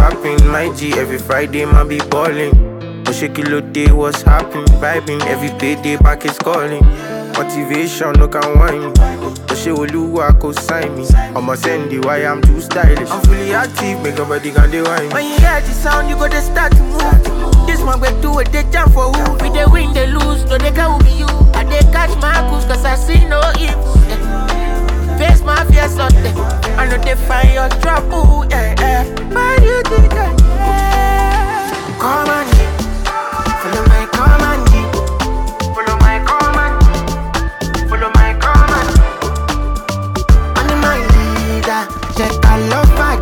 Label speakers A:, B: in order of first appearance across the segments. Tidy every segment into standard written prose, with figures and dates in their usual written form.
A: popping. My G, every Friday, man be balling. Oshekilo day, what's happening? Vibing, every payday, back is calling. Motivation, no can whine me. Osheoluwa go sign me. I'ma send the why I'm too stylish. I'm fully active, make a body can they whine me.
B: When you hear the sound, you go to start to move. This man go do it, they jump for who? We they win, they lose, no they can be you. And they catch my goose, cause I see no evil. Yeah. Face my fears out there. I know they find your trouble, yeah, yeah. Why do you think that? Yeah. Come on, follow my command. Follow my command. Follow my command. I'm my leader. Check I love my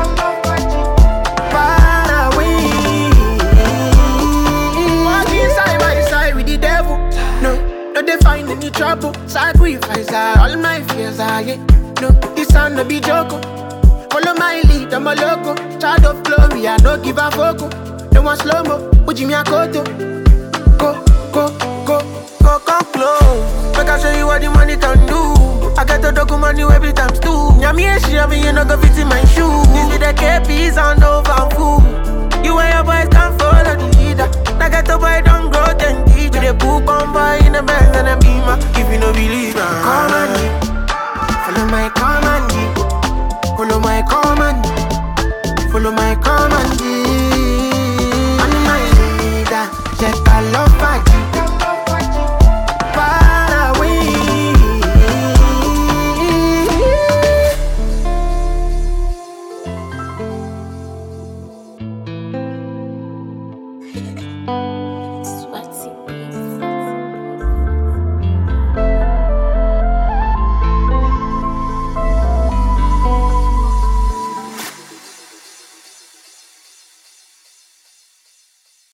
B: far away. Walking side by side with the devil. No, they find any trouble. Sacrifice all my fears are yeah. No, this sound no be joke. Follow my lead, I'm a loco. Child of glory, I no give a fuck. They want slow-mo, Ujimi Akoto. Go, come close. Make I show you what the money can do. I got to document you every time too. Nyami she have you no go fit in my shoes. This be the KP's and over fool. You and your boys can follow the leader. I got to boy don't grow then teach. With a book on boy in the Benz and a Beamer. If you no believe, come on, follow my car.